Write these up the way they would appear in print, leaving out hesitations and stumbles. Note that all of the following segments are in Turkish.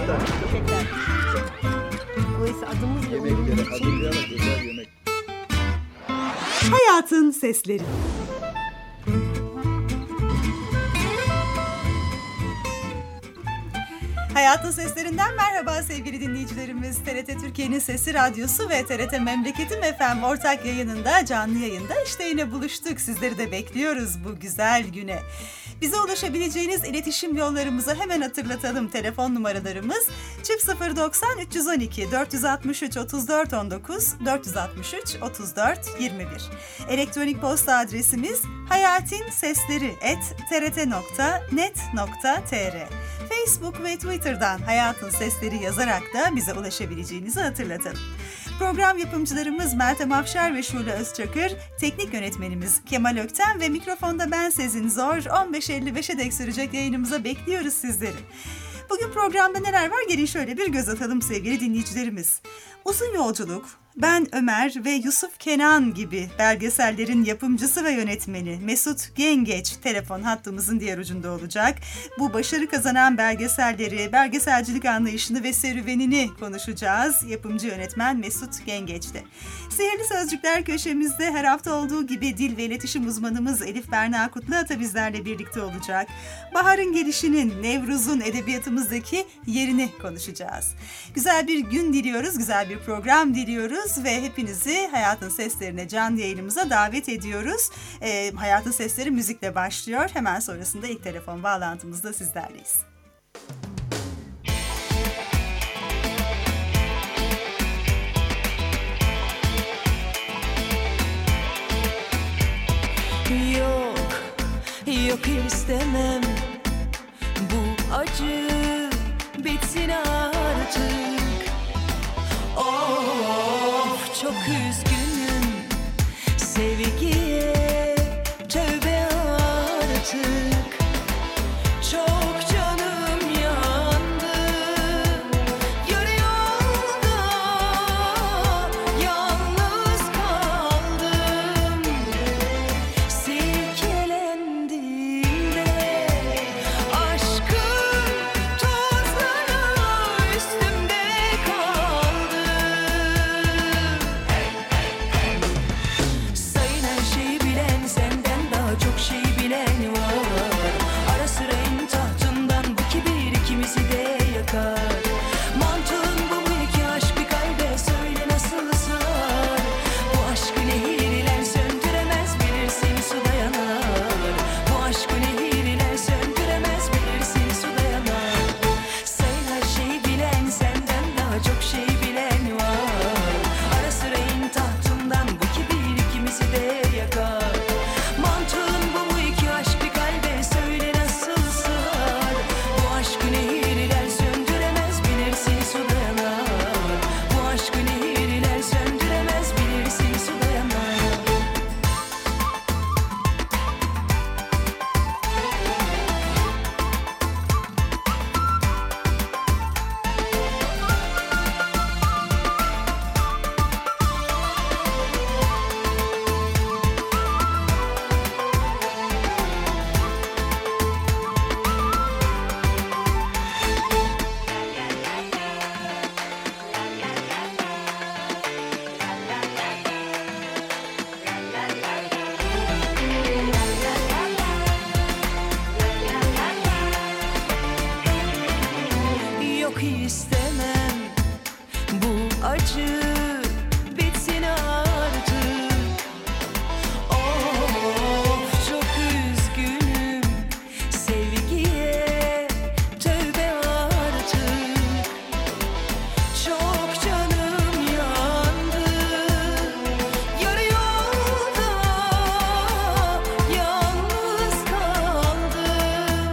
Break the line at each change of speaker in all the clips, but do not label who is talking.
tane.
Teşekkürler. Dolayısıyla adımız ve
Yemekleri
umduğumuz için
hazırlayarak özel yemek.
Hayatın Sesleri. Hayatın Seslerinden merhaba sevgili dinleyicilerimiz. TRT Türkiye'nin Sesi Radyosu ve TRT Memleketim FM ortak yayınında, canlı yayında işte yine buluştuk. Sizleri de bekliyoruz bu güzel güne. Bize ulaşabileceğiniz iletişim yollarımızı hemen hatırlatalım. Telefon numaralarımız 090 312 463 34 19 463 34 21. Elektronik posta adresimiz hayatinsesleri@trt.net.tr. Facebook ve Twitter'dan Hayatın Sesleri yazarak da bize ulaşabileceğinizi hatırlatalım. Program yapımcılarımız Meltem Afşar ve Şule Özçakır, teknik yönetmenimiz Kemal Ökten ve mikrofonda ben Sezin Zor. 15.55'e dek sürecek yayınımıza bekliyoruz sizleri. Bugün programda neler var? Gelin şöyle bir göz atalım sevgili dinleyicilerimiz. Uzun Yolculuk, Ben Ömer ve Yusuf Kenan gibi belgesellerin yapımcısı ve yönetmeni Mesut Gengeç telefon hattımızın diğer ucunda olacak. Bu başarı kazanan belgeselleri, belgeselcilik anlayışını ve serüvenini konuşacağız. Yapımcı yönetmen Mesut Gengeç'te. Sihirli Sözcükler köşemizde her hafta olduğu gibi dil ve iletişim uzmanımız Elif Berna Kutluata bizlerle birlikte olacak. Baharın gelişinin, Nevruz'un edebiyatımızdaki yerini konuşacağız. Güzel bir gün diliyoruz, güzel bir program diliyoruz ve hepinizi Hayatın Seslerine canlı yayınımıza davet ediyoruz. Hayatın Sesleri müzikle başlıyor. Hemen sonrasında ilk telefon bağlantımızda sizlerleyiz.
Yok, yok istemem. Bu acı bitsin artık. Of, çok üzgünüm. Sevgiye tövbe artık. Çok canım yandı. Yarı yolda yalnız kaldım. Silkelendiğimde aşkın tozları üstümde kaldı. Sayın her şeyi bilen, senden daha çok şey bilen var. Ara sıra en tahtından bu kibir ikimizi de yakar. Mantığın bu mu ki aşk bir kalbe söyle nasıl sığar. Bu aşkı nehirler söndüremez, bilirsin su dayanar. Bu aşkı nehirler söndüremez, bilirsin su dayanar. Sayın her şeyi bilen, senden daha çok şey bilen var. Ara sıra in tahtından bu kibir ikimizi de yakar. Mantığın bu mu ki aşk bir kalbe söyle nasıl sığar. Bu aşkı nehirler söndüremez, bilirsin su dayanar. Bu aşkı nehirler söndüremez, bilirsin su dayanar. Yok istemem. Bu acı bitsin artık. Of, çok üzgünüm. Sevgiye tövbe artık. Çok canım yandı. Yarı yolda yalnız kaldım.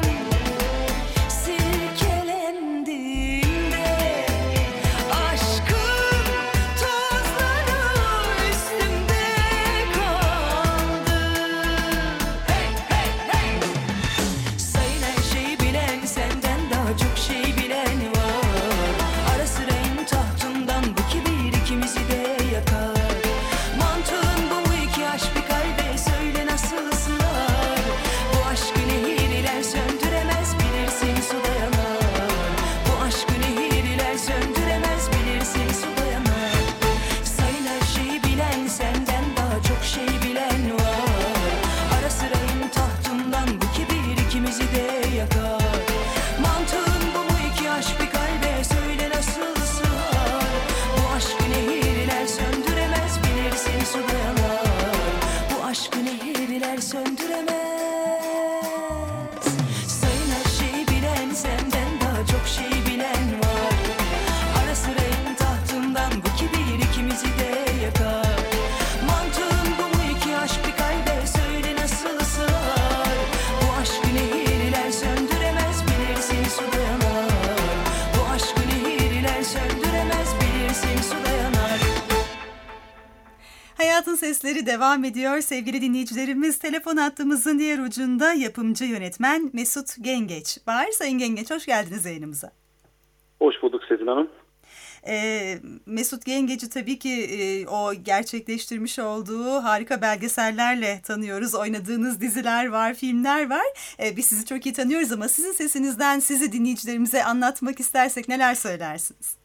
Silkelendiğimde aşkın hiriler söndüremez. Sayın her şeyi bilen, senden daha çok şey bilen var. Ara sıra en tahtından bu kibir ikimizi de yakar. Mantığın bu mu iki aşk bir kalbe, söyle nasıl sığar. Bu aşkı nehirler söndüremez, bilirsin suda yanar. Bu aşkı nehirler söndüremez, bilirsin suda yanar.
Hayatın Sesleri devam ediyor. Sevgili dinleyicilerimiz, telefon hattımızın diğer ucunda yapımcı yönetmen Mesut Gengeç var. Sayın Gengeç, hoş geldiniz yayınımıza.
Hoş bulduk Sezin Hanım.
Mesut Gengeç'i tabii ki o gerçekleştirmiş olduğu harika belgesellerle tanıyoruz. Oynadığınız diziler var, filmler var. Biz sizi çok iyi tanıyoruz ama sizin sesinizden sizi dinleyicilerimize anlatmak istersek neler söylersiniz?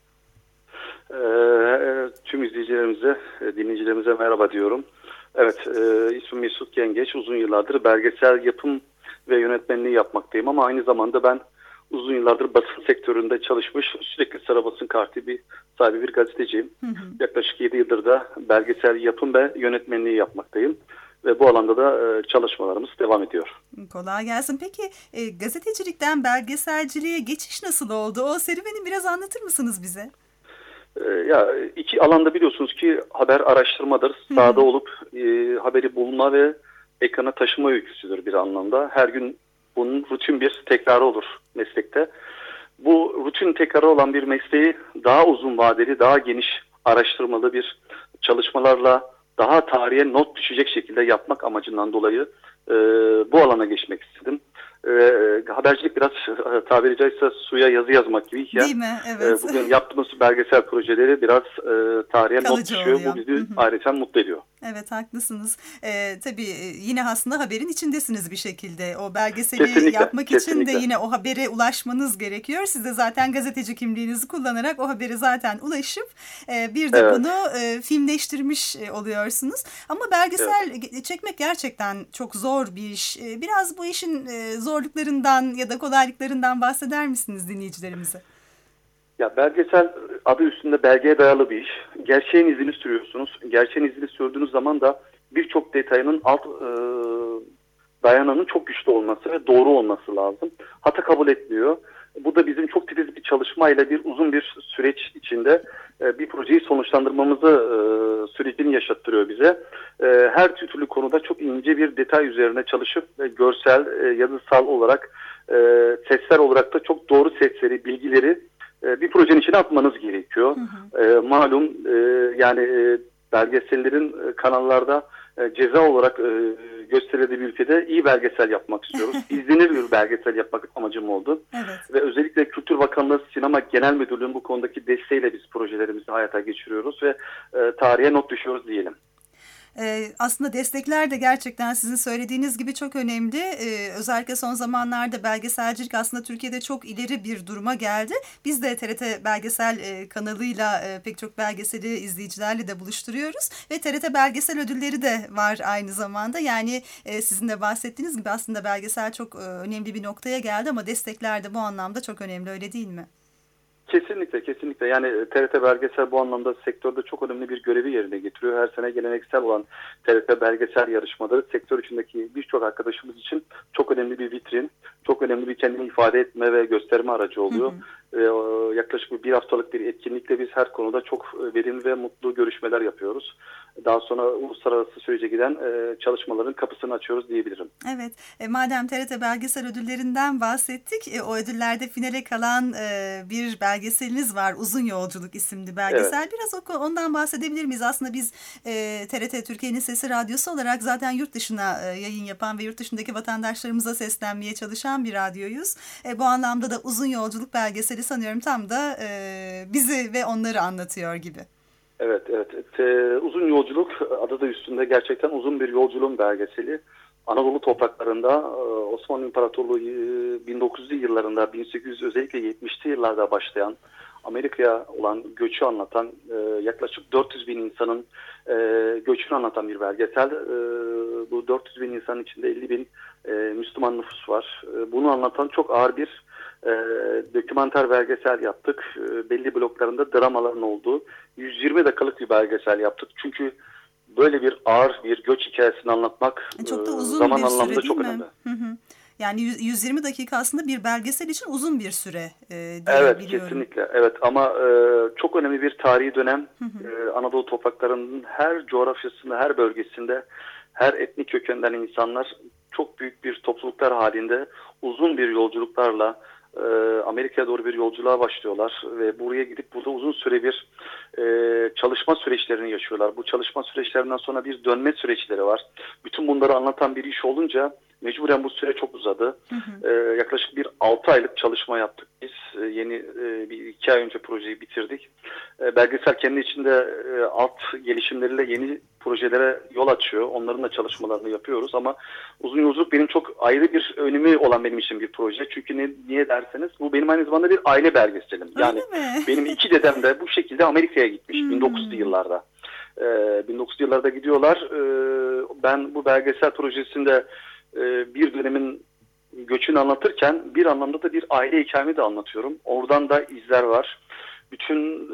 Tüm izleyicilerimize, dinleyicilerimize merhaba diyorum. Evet, ismim Mesut Gengeç. Uzun yıllardır belgesel yapım ve yönetmenliği yapmaktayım ama aynı zamanda ben uzun yıllardır basın sektöründe çalışmış, sürekli Sara Basın Kartı sahibi bir gazeteciyim. Yaklaşık 7 yıldır da belgesel yapım ve yönetmenliği yapmaktayım. Ve bu alanda da çalışmalarımız devam ediyor.
Kolay gelsin. Peki gazetecilikten belgeselciliğe geçiş nasıl oldu? O serüveni biraz anlatır mısınız bize?
Ya iki alanda biliyorsunuz ki haber araştırmadır. Sahada olup haberi bulma ve ekrana taşıma öyküsüdür bir anlamda. Her gün bunun rutin bir tekrarı olur meslekte. Bu rutin tekrarı olan bir mesleği daha uzun vadeli, daha geniş araştırmalı bir çalışmalarla daha tarihe not düşecek şekilde yapmak amacından dolayı bu alana geçmek istedim. Habercilik biraz tabiri caizse suya yazı yazmak gibi.
Değil mi? Evet.
Bugün yaptığımız belgesel projeleri biraz tarihe not düşüyor.
Oluyor.
Bu bizi ayrıca mutlu ediyor.
Evet, haklısınız. Tabii yine aslında haberin içindesiniz bir şekilde. O belgeseli yapmak için de yine o habere ulaşmanız gerekiyor. Siz de zaten gazeteci kimliğinizi kullanarak o habere zaten ulaşıp bir de bunu filmleştirmiş oluyorsunuz. Ama belgesel çekmek gerçekten çok zor bir iş. Biraz bu işin zorluklarından ya da kolaylıklarından bahseder misiniz dinleyicilerimize?
Ya belgesel adı üstünde belgeye dayalı bir iş. Gerçeğin izini sürüyorsunuz. Gerçeğin izini sürdüğünüz zaman da birçok detayının dayananın çok güçlü olması ve doğru olması lazım. Hata kabul etmiyor. Bu da bizim çok titiz bir çalışmayla uzun bir süreç içinde bir projeyi sonuçlandırmamızı sürecini yaşattırıyor bize. Her türlü konuda çok ince bir detay üzerine çalışıp görsel, yazısal olarak, sesler olarak da çok doğru sesleri, bilgileri bir projenin içine atmanız gerekiyor. Malum yani belgesellerin kanallarda ceza olarak gösterildiği bir ülkede iyi belgesel yapmak istiyoruz. İzlenir bir belgesel yapmak amacım oldu.
Evet.
Ve özellikle Kültür Bakanlığı Sinema Genel Müdürlüğü'nün bu konudaki desteğiyle biz projelerimizi hayata geçiriyoruz ve tarihe not düşüyoruz diyelim.
Aslında destekler de gerçekten sizin söylediğiniz gibi çok önemli. Özellikle son zamanlarda belgeselcilik aslında Türkiye'de çok ileri bir duruma geldi. Biz de TRT Belgesel kanalıyla pek çok belgeseli izleyicilerle de buluşturuyoruz. Ve TRT Belgesel ödülleri de var aynı zamanda. Yani sizin de bahsettiğiniz gibi aslında belgesel çok önemli bir noktaya geldi ama destekler de bu anlamda çok önemli, öyle değil mi?
Kesinlikle. Yani TRT Belgesel bu anlamda sektörde çok önemli bir görevi yerine getiriyor. Her sene geleneksel olan TRT Belgesel yarışmaları sektör içindeki birçok arkadaşımız için çok önemli bir vitrin, çok önemli bir kendini ifade etme ve gösterme aracı oluyor. Yaklaşık bir haftalık bir etkinlikle biz her konuda çok verimli ve mutlu görüşmeler yapıyoruz. Daha sonra uluslararası sürece giden çalışmaların kapısını açıyoruz diyebilirim.
Evet, madem TRT Belgesel ödüllerinden bahsettik, o ödüllerde finale kalan bir belgeseliniz var. Uzun Yolculuk isimli belgesel. Evet. Biraz ondan bahsedebilir miyiz? Aslında biz TRT Türkiye'nin Sesi Radyosu olarak zaten yurt dışına yayın yapan ve yurt dışındaki vatandaşlarımıza seslenmeye çalışan bir radyoyuz. Bu anlamda da Uzun Yolculuk belgeseli sanıyorum tam da bizi ve onları anlatıyor gibi. Evet.
Uzun Yolculuk adı da üstünde gerçekten uzun bir yolculuğun belgeseli. Anadolu topraklarında Osmanlı İmparatorluğu 1900'lü yıllarında, 1800 özellikle 70'li yıllarda başlayan Amerika'ya olan göçü anlatan yaklaşık 400 bin insanın göçünü anlatan bir belgesel. Bu 400 bin insanın içinde 50 bin Müslüman nüfus var. Bunu anlatan çok ağır bir dokümanter belgesel yaptık. Belli bloklarında dramaların olduğu 120 dakikalık bir belgesel yaptık. Çünkü böyle bir ağır bir göç hikayesini anlatmak
Çok da uzun
zaman
bir süre
anlamında
değil
çok
mi?
önemli.
Hı hı. Yani 120 dakika aslında bir belgesel için uzun bir süre
Evet,
diyebiliyorum.
kesinlikle. Evet, ama çok önemli bir tarihi dönem. Anadolu topraklarının her coğrafyasında, her bölgesinde, her etnik kökenden insanlar çok büyük bir topluluklar halinde uzun bir yolculuklarla Amerika'ya doğru bir yolculuğa başlıyorlar ve buraya gidip burada uzun süre bir çalışma süreçlerini yaşıyorlar. Bu çalışma süreçlerinden sonra bir dönme süreçleri var. Bütün bunları anlatan bir iş olunca mecburen bu süre çok uzadı. Yaklaşık bir 6 aylık çalışma yaptık biz. Yeni bir 2 ay önce projeyi bitirdik. Belgesel kendi içinde alt gelişimleriyle yeni projelere yol açıyor. Onların da çalışmalarını yapıyoruz ama Uzun Yolculuk benim çok ayrı bir önemi olan benim için bir proje. Çünkü niye derseniz bu benim aynı zamanda bir aile belgeselim. Yani benim 2 dedem de bu şekilde Amerika'ya gitmiş 1900'lü yıllarda. 1900'lü yıllarda gidiyorlar. Ben bu belgesel projesinde bir dönemin göçünü anlatırken bir anlamda da bir aile hikayemi de anlatıyorum. Oradan da izler var. Bütün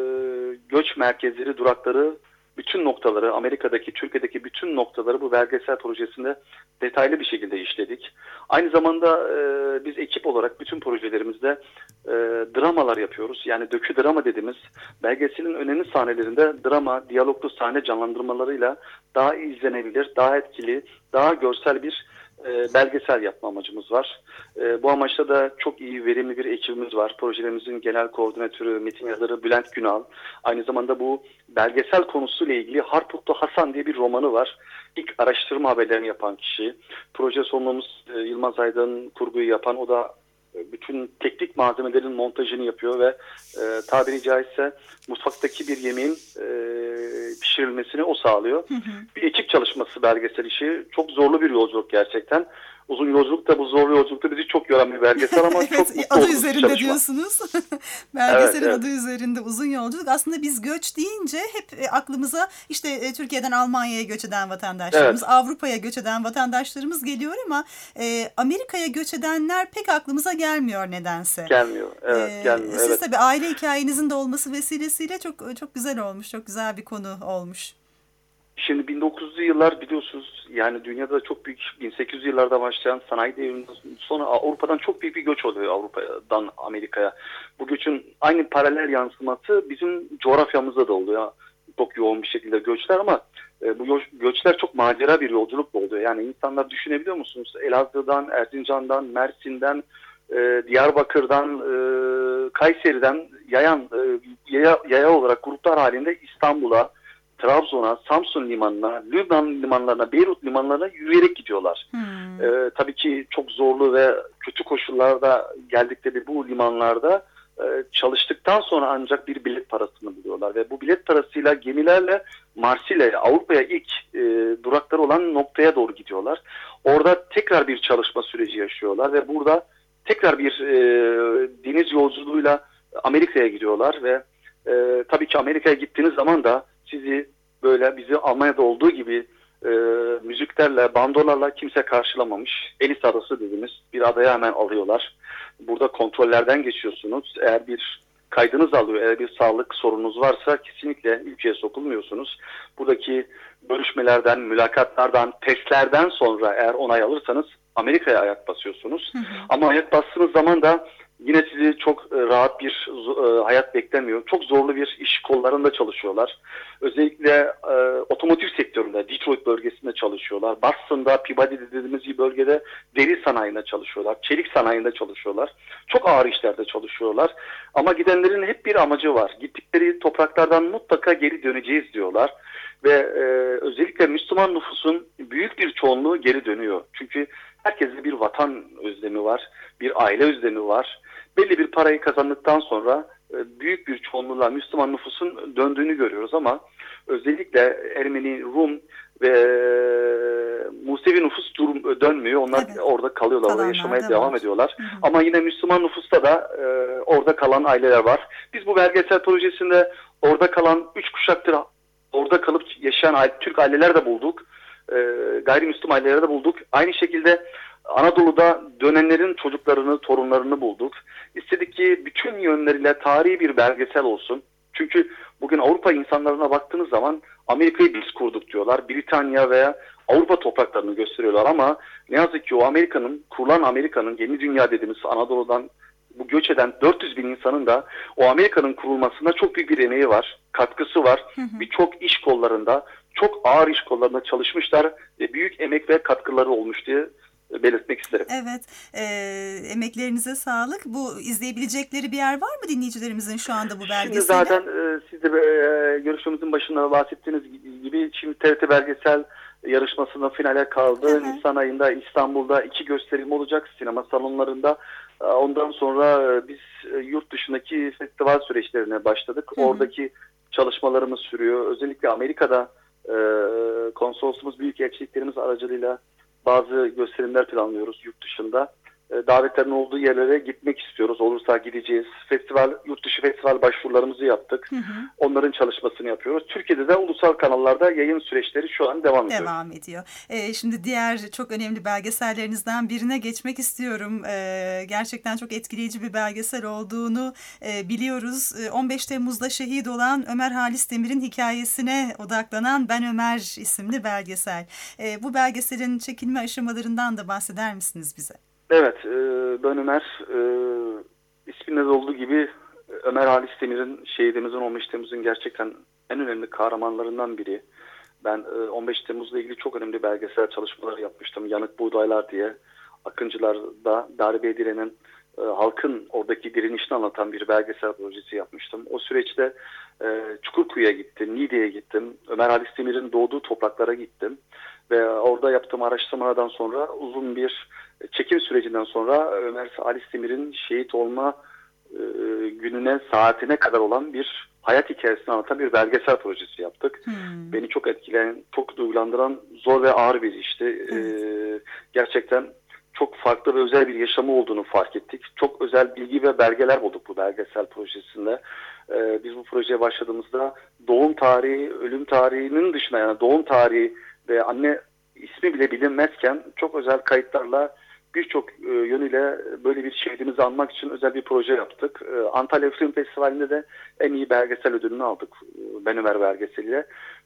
göç merkezleri, durakları, bütün noktaları, Amerika'daki, Türkiye'deki bütün noktaları bu belgesel projesinde detaylı bir şekilde işledik. Aynı zamanda biz ekip olarak bütün projelerimizde dramalar yapıyoruz. Yani dökü drama dediğimiz belgeselin önemli sahnelerinde drama, diyaloglu sahne canlandırmalarıyla daha izlenebilir, daha etkili, daha görsel bir belgesel yapma amacımız var. Bu amaçla da çok iyi, verimli bir ekibimiz var. Projelerimizin genel koordinatörü, metin yazarı Bülent Günal. Aynı zamanda bu belgesel konusuyla ilgili Harputlu Hasan diye bir romanı var. İlk araştırma haberlerini yapan kişi. Proje sorumlumuz Yılmaz Aydın, kurguyu yapan, o da bütün teknik malzemelerin montajını yapıyor ve tabiri caizse mutfaktaki bir yemeğin pişirilmesini o sağlıyor. Bir ekip çalışması belgesel işi. Çok zorlu bir yolculuk gerçekten. Uzun Yolculuk da bu zorlu yolculukta bizi çok yoran bir belgesel ama
Evet,
çok mutlu
adı
olduğumuz
üzerinde
çalışma.
diyorsunuz. Belgeselin
Evet.
adı üzerinde Uzun Yolculuk. Aslında biz göç deyince hep aklımıza işte Türkiye'den Almanya'ya göç eden vatandaşlarımız, Avrupa'ya göç eden vatandaşlarımız geliyor ama Amerika'ya göç edenler pek aklımıza gelmiyor nedense.
Gelmiyor. Evet, gelmiyor.
Siz tabii aile hikayenizin de olması vesilesiyle çok güzel olmuş. Çok güzel bir konu olmuş.
Şimdi 1900'lü yıllar biliyorsunuz, yani dünyada çok büyük 1800'lü yıllarda başlayan sanayi devriminden sonra Avrupa'dan çok büyük bir göç oluyor, Avrupa'dan Amerika'ya. Bu göçün aynı paralel yansıması bizim coğrafyamızda da oluyor. Çok yoğun bir şekilde göçler ama bu göçler çok macera bir yolculukla oluyor. Yani insanlar, düşünebiliyor musunuz? Elazığ'dan, Erzincan'dan, Mersin'den, Diyarbakır'dan, Kayseri'den yaya olarak gruplar halinde İstanbul'a, Trabzon'a, Samsun limanına, Lübnan limanlarına, Beyrut limanlarına yürüyerek gidiyorlar. Tabii ki çok zorlu ve kötü koşullarda geldikleri bu limanlarda çalıştıktan sonra ancak bir bilet parasını buluyorlar. Ve bu bilet parasıyla gemilerle Marsilya'ya, Avrupa'ya ilk durakları olan noktaya doğru gidiyorlar. Orada tekrar bir çalışma süreci yaşıyorlar ve burada tekrar bir deniz yolculuğuyla Amerika'ya gidiyorlar ve tabii ki Amerika'ya gittiğiniz zaman da sizi böyle bizi Almanya'da olduğu gibi müziklerle, bandolarla kimse karşılamamış. Ellis Adası dediğimiz bir adaya hemen alıyorlar. Burada kontrollerden geçiyorsunuz. Eğer bir kaydınız alıyor, eğer bir sağlık sorununuz varsa kesinlikle ülkeye sokulmuyorsunuz. Buradaki görüşmelerden, mülakatlardan, testlerden sonra eğer onay alırsanız Amerika'ya ayak basıyorsunuz. Ama ayak bastığınız zaman da yine sizi çok rahat bir hayat beklemiyor. Çok zorlu bir iş kollarında çalışıyorlar. Özellikle otomotiv sektöründe, Detroit bölgesinde çalışıyorlar. Boston'da, Peabody dediğimiz bir bölgede deri sanayinde çalışıyorlar. Çelik sanayinde çalışıyorlar. Çok ağır işlerde çalışıyorlar. Ama gidenlerin hep bir amacı var. Gittikleri topraklardan mutlaka geri döneceğiz diyorlar. Ve özellikle Müslüman nüfusun büyük bir çoğunluğu geri dönüyor. Çünkü herkeste bir vatan özlemi var, bir aile özlemi var. Belli bir parayı kazandıktan sonra büyük bir çoğunluğuyla Müslüman nüfusun döndüğünü görüyoruz ama özellikle Ermeni, Rum ve Musevi nüfus dönmüyor. Onlar orada kalıyorlar, orada yaşamaya devam ediyorlar. Ama yine Müslüman nüfusta da orada kalan aileler var. Biz bu belgesel projesinde orada kalan 3 kuşaktır orada kalıp yaşayan Türk aileler de bulduk. Gayrimüslim aileleri de bulduk. Aynı şekilde Anadolu'da dönenlerin çocuklarını, torunlarını bulduk. İstedik ki bütün yönleriyle tarihi bir belgesel olsun. Çünkü Bugün Avrupa insanlarına baktığınız zaman Amerika'yı biz kurduk diyorlar. Britanya veya Avrupa topraklarını gösteriyorlar ama ne yazık ki o kurulan Amerika'nın yeni dünya dediğimiz Anadolu'dan bu göç eden 400 bin insanın da o Amerika'nın kurulmasında çok büyük bir emeği var, katkısı var. Birçok iş kollarında, çok ağır iş kollarında çalışmışlar ve büyük emek ve katkıları olmuş diye belirtmek isterim.
Evet, emeklerinize sağlık. Bu izleyebilecekleri bir yer var mı dinleyicilerimizin şu anda bu belgeseli?
Şimdi zaten siz de görüşmemizin başında bahsettiğiniz gibi şimdi TRT belgesel yarışmasında finale kaldı. Nisan ayında İstanbul'da 2 gösterim olacak sinema salonlarında. Ondan sonra biz yurt dışındaki festival süreçlerine başladık. Oradaki çalışmalarımız sürüyor. Özellikle Amerika'da konsolosumuz, büyükelçiliklerimiz aracılığıyla bazı gösterimler planlıyoruz yurt dışında. Davetlerin olduğu yerlere gitmek istiyoruz. Olursa gideceğiz. Yurt dışı festival başvurularımızı yaptık. Onların çalışmasını yapıyoruz. Türkiye'de de ulusal kanallarda yayın süreçleri şu an devam ediyor.
Devam ediyor. Şimdi diğer çok önemli belgesellerinizden birine geçmek istiyorum. Gerçekten çok etkileyici bir belgesel olduğunu biliyoruz. 15 Temmuz'da şehit olan Ömer Halis Demir'in hikayesine odaklanan Ben Ömer isimli belgesel. Bu belgeselin çekilme aşamalarından da bahseder misiniz bize?
Evet, Ben Ömer, isminde de olduğu gibi Ömer Halis Demir'in, şehidimizin 15 Temmuz'un gerçekten en önemli kahramanlarından biri. Ben 15 Temmuz'la ilgili çok önemli belgesel çalışmaları yapmıştım. Yanık Buğdaylar diye Akıncılar'da darbe edilenin halkın oradaki direnişini anlatan bir belgesel projesi yapmıştım. O süreçte Çukurkuyu'ya gittim, Niğde'ye gittim, Ömer Halis Demir'in doğduğu topraklara gittim. Ve orada yaptığım araştırmalardan sonra uzun bir çekim sürecinden sonra Ömer Halis Demir'in şehit olma gününe, saatine kadar olan bir hayat hikayesini anlatan bir belgesel projesi yaptık. Beni çok etkileyen, çok duygulandıran zor ve ağır bir işti. Gerçekten çok farklı ve özel bir yaşamı olduğunu fark ettik. Çok özel bilgi ve belgeler bulduk bu belgesel projesinde. Biz bu projeye başladığımızda doğum tarihi, ölüm tarihinin dışında yani doğum tarihi ve anne ismi bile bilinmezken çok özel kayıtlarla birçok yönüyle böyle bir şehidimizi anmak için özel bir proje yaptık. Antalya Film Festivali'nde de en iyi belgesel ödülünü aldık Ben Ömer belgeseliyle.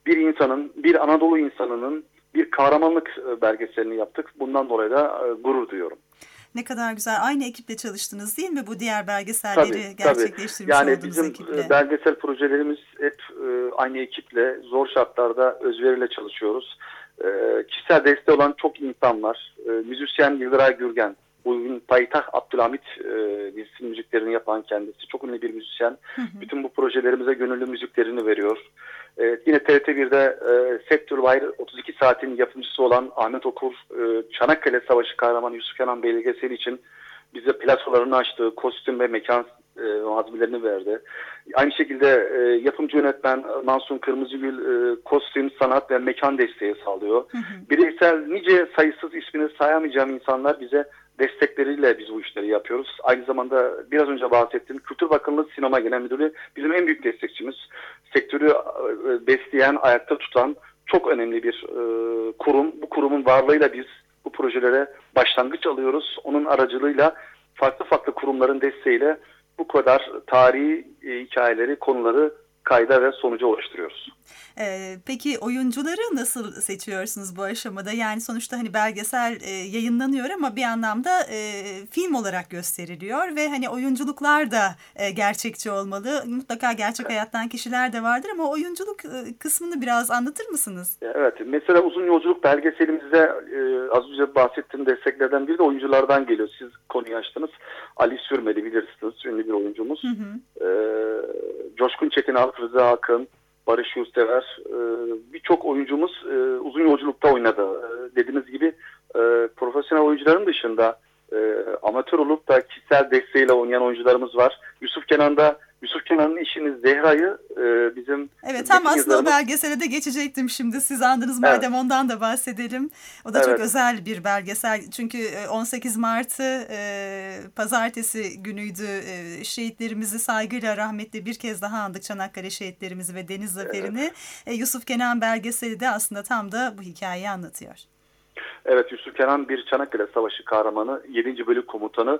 Bir Anadolu insanının bir kahramanlık belgeselini yaptık. Bundan dolayı da gurur duyuyorum.
Ne kadar güzel. Aynı ekiple çalıştınız değil mi bu diğer belgeselleri gerçekleştirmiş
yani
olduğunuz
bizim
ekiple?
belgesel projelerimiz hep aynı ekiple zor şartlarda özveriyle çalışıyoruz. Kişisel desteği olan çok insan var. Müzisyen Yıldıray Gürgen, bugün Payitaht Abdülhamit dizisi müziklerini yapan kendisi. Çok ünlü bir müzisyen. Bütün bu projelerimize gönüllü müziklerini veriyor. Yine TRT1'de Sektör 32 saatin yapımcısı olan Ahmet Okur, Çanakkale Savaşı kahramanı Yusuf Kenan belgeseli için bize plasolarını açtı, kostüm ve mekan malzemelerini verdi. Aynı şekilde yapımcı yönetmen Mansur Kırmızıgül kostüm, sanat ve mekan desteği sağlıyor. Bireysel nice sayısız ismini sayamayacağım insanlar bize destekleriyle biz bu işleri yapıyoruz. Aynı zamanda biraz önce bahsettiğim Kültür Bakanlığı Sinema Genel Müdürlüğü bizim en büyük destekçimiz. Sektörü besleyen, ayakta tutan çok önemli bir kurum. Bu kurumun varlığıyla biz bu projelere başlangıç alıyoruz. Onun aracılığıyla farklı kurumların desteğiyle bu kadar tarihi hikayeleri, konuları kayda ve sonuca ulaştırıyoruz.
Peki oyuncuları nasıl seçiyorsunuz bu aşamada? Yani sonuçta hani belgesel yayınlanıyor ama bir anlamda film olarak gösteriliyor ve hani oyunculuklar da gerçekçi olmalı. Mutlaka gerçek hayattan kişiler de vardır ama oyunculuk kısmını biraz anlatır mısınız?
Evet. Mesela Uzun Yolculuk belgeselimizde az önce bahsettiğim desteklerden biri de oyunculardan geliyor. Siz konuyu açtınız. Ali Sürmeli bilirsiniz. Ünlü bir oyuncumuz. Coşkun Çetinal, Rıza Akın, Barış Yurtsever, birçok oyuncumuz Uzun Yolculuk'ta oynadı. Dediğiniz gibi profesyonel oyuncuların dışında amatör olup da kişisel desteğiyle oynayan oyuncularımız var. Yusuf Kenan'ın eşini Zehra'yı bizim...
Evet, tam aslında o belgesele de geçecektim şimdi. Siz andınız madem ondan da bahsedelim. O da çok özel bir belgesel. Çünkü 18 Mart'ı pazartesi günüydü. Şehitlerimizi saygıyla, rahmetle bir kez daha andık, Çanakkale şehitlerimizi ve Deniz Zaferi'ni. Yusuf Kenan belgeseli de aslında tam da bu hikayeyi anlatıyor.
Evet, Yusuf Kenan bir Çanakkale Savaşı kahramanı, 7. Bölük Komutanı.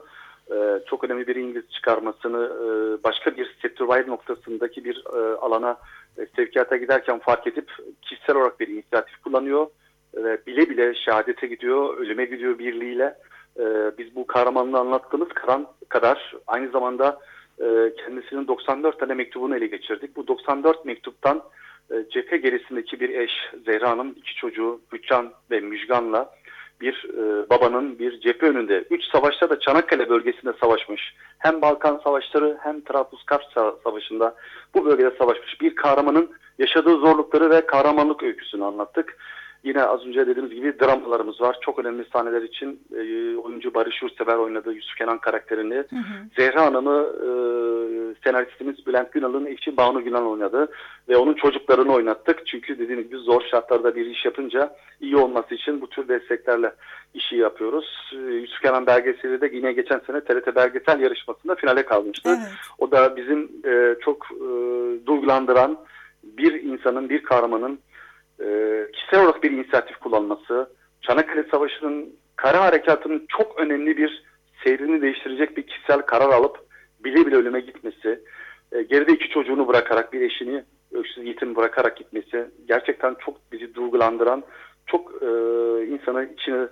çok önemli bir İngiliz çıkarmasını başka bir sektörel noktasındaki bir alana sevkiyata giderken fark edip kişisel olarak bir inisiyatif kullanıyor. Bile bile şehadete gidiyor, ölüme gidiyor birliğiyle. Biz bu kahramanlığı anlattığımız kadar aynı zamanda kendisinin 94 tane mektubunu ele geçirdik. Bu 94 mektuptan cephe gerisindeki bir eş Zehra Hanım, 2 çocuğu Hüçan ve Müjgan'la bir babanın bir cephe önünde 3 savaşta da Çanakkale bölgesinde savaşmış. Hem Balkan Savaşları hem Trablusgarp Savaşı'nda bu bölgede savaşmış bir kahramanın yaşadığı zorlukları ve kahramanlık öyküsünü anlattık. Yine az önce dediğimiz gibi dramalarımız var. Çok önemli sahneler için oyuncu Barış Yurtsever oynadığı Yusuf Kenan karakterini, Zehra Hanım'ı senaristimiz Bülent Günal'ın eşi Banu Günal oynadı ve onun çocuklarını oynattık. Çünkü dediğim gibi zor şartlarda bir iş yapınca iyi olması için bu tür desteklerle işi yapıyoruz. Yusuf Kenan belgeseli de yine geçen sene TRT belgesel yarışmasında finale kalmıştı. Evet. O da bizim çok duygulandıran bir insanın, bir kahramanın kişisel olarak bir inisiyatif kullanması, Çanakkale Savaşı'nın kara harekatının çok önemli bir seyrini değiştirecek bir kişisel karar alıp bile bile ölüme gitmesi, geride 2 çocuğunu bırakarak bir eşini öksüz yetim bırakarak gitmesi gerçekten çok bizi duygulandıran, çok insanı içine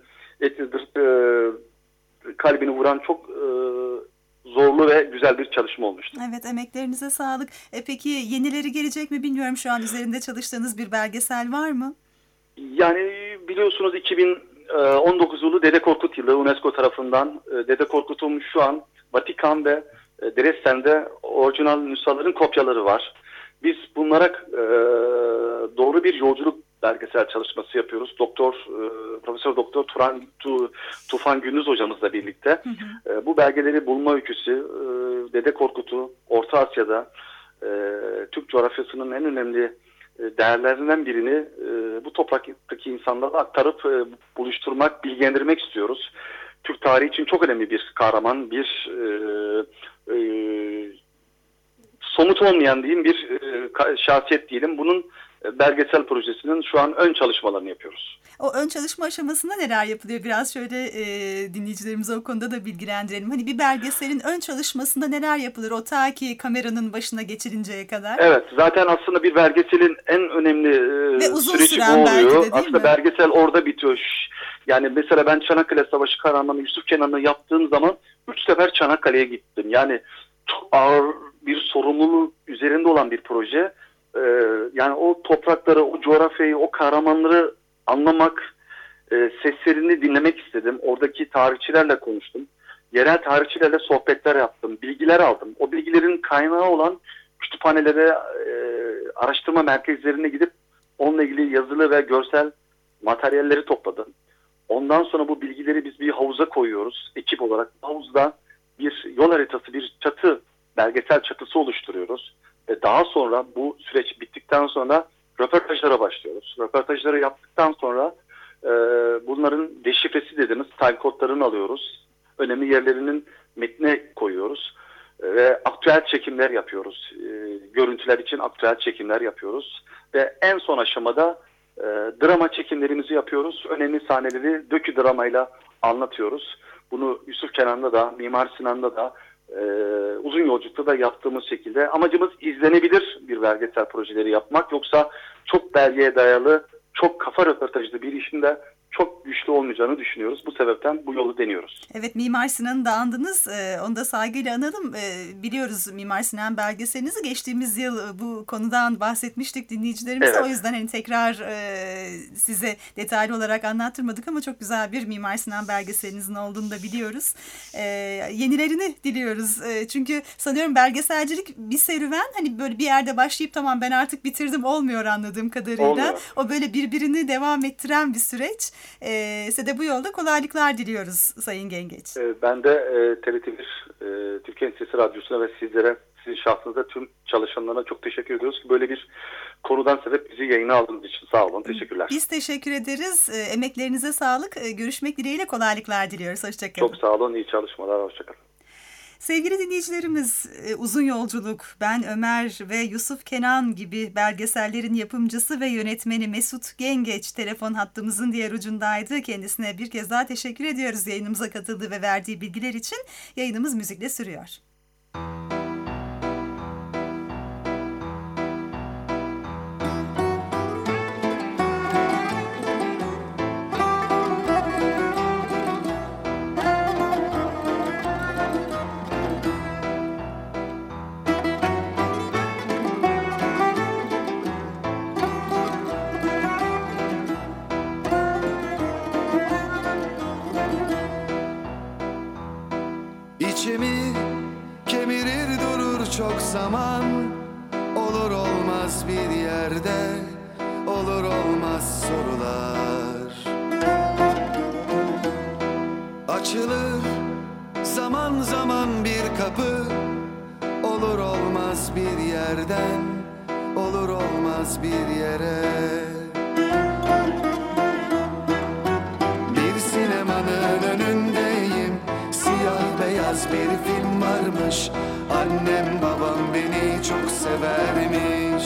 kalbini vuran çok zorlu ve güzel bir çalışma olmuştu.
Evet, emeklerinize sağlık. Peki yenileri gelecek mi bilmiyorum, şu an üzerinde çalıştığınız bir belgesel var mı?
Yani biliyorsunuz 2019 yılı Dede Korkut yılı UNESCO tarafından. Dede Korkut'un şu an Vatikan ve Dresden'de orijinal nüshaların kopyaları var. Biz bunlara doğru bir yolculuk belgesel çalışması yapıyoruz. Profesör Doktor Tufan Gündüz hocamızla birlikte. Bu belgeleri bulma öyküsü Dede Korkut'u Orta Asya'da Türk coğrafyasının en önemli değerlerinden birini bu topraktaki insanlara aktarıp buluşturmak, bilgilendirmek istiyoruz. Türk tarihi için çok önemli bir kahraman, bir somut olmayan diyeyim bir şahsiyet diyelim. Bunun belgesel projesinin şu an ön çalışmalarını yapıyoruz.
O ön çalışma aşamasında neler yapılıyor? Biraz şöyle dinleyicilerimizi o konuda da bilgilendirelim. Hani bir belgeselin ön çalışmasında neler yapılır? O ta ki kameranın başına geçirinceye kadar.
Evet, zaten aslında bir belgeselin en önemli süreci bu oluyor. Aslında belgesel orada bitiyor. Yani mesela ben Çanakkale Savaşı kahramanı Yusuf Kenan'ı yaptığım zaman 3 sefer Çanakkale'ye gittim. Yani çok ağır bir sorumluluğu üzerinde olan bir proje. Yani o toprakları, o coğrafyayı, o kahramanları anlamak, seslerini dinlemek istedim. Oradaki tarihçilerle konuştum. Yerel tarihçilerle sohbetler yaptım. Bilgiler aldım. O bilgilerin kaynağı olan kütüphanelere, araştırma merkezlerine gidip onunla ilgili yazılı ve görsel materyalleri topladım. Ondan sonra bu bilgileri biz bir havuza koyuyoruz. Ekip olarak havuzda bir yol haritası, bir çatı, belgesel çatısı oluşturuyoruz. Ve daha sonra bu süreç bittikten sonra röportajlara başlıyoruz. Röportajları yaptıktan sonra bunların deşifresi dediğimiz time kodlarını alıyoruz. Önemli yerlerinin metnine koyuyoruz. Ve aktüel çekimler yapıyoruz. Görüntüler için aktüel çekimler yapıyoruz. Ve en son aşamada drama çekimlerimizi yapıyoruz. Önemli sahneleri dökü dramayla anlatıyoruz. Bunu Yusuf Kenan'da da, Mimar Sinan'da da uzun yolculukta da yaptığımız şekilde. Amacımız izlenebilir bir belgesel projeleri yapmak. Yoksa çok belgeye dayalı, çok kafa röportajlı bir işin de çok güçlü olmayacağını düşünüyoruz. Bu sebepten bu yolu deniyoruz.
Evet, Mimar Sinan'ı da andınız. Onu da saygıyla analım. Biliyoruz Mimar Sinan belgeselinizi. Geçtiğimiz yıl bu konudan bahsetmiştik dinleyicilerimize. Evet. O yüzden hani tekrar size detaylı olarak anlattırmadık ama çok güzel bir Mimar Sinan belgeselinizin olduğunu da biliyoruz. Yenilerini diliyoruz. Çünkü sanıyorum belgeselcilik bir serüven. Hani böyle bir yerde başlayıp tamam ben artık bitirdim olmuyor anladığım kadarıyla. Olmuyor. O böyle birbirini devam ettiren bir süreç. Size de bu yolda kolaylıklar diliyoruz Sayın Gengeç.
Ben de TRT1 Türkiye Sesi Radyosu'na ve sizlere, sizin şahsınıza, tüm çalışanlarına çok teşekkür ediyoruz ki böyle bir konudan sebep bizi yayına aldığınız için sağ olun. Teşekkürler.
Biz teşekkür ederiz. Emeklerinize sağlık. Görüşmek dileğiyle kolaylıklar diliyoruz. Hoşçakalın.
Çok sağ olun. İyi çalışmalar. Hoşçakalın.
Sevgili dinleyicilerimiz, Uzun Yolculuk, Ben Ömer ve Yusuf Kenan gibi belgesellerin yapımcısı ve yönetmeni Mesut Gengeç telefon hattımızın diğer ucundaydı. Kendisine bir kez daha teşekkür ediyoruz yayınımıza katıldığı ve verdiği bilgiler için. Yayınımız müzikle sürüyor.
İçimi kemirir durur çok zaman, olur olmaz bir yerde, olur olmaz sorular. Açılır zaman zaman bir kapı, olur olmaz bir yerden, olur olmaz bir yere. Bir sinemanın önündeyim, siyah beyaz bir film varmış. Annem babam beni çok severmiş.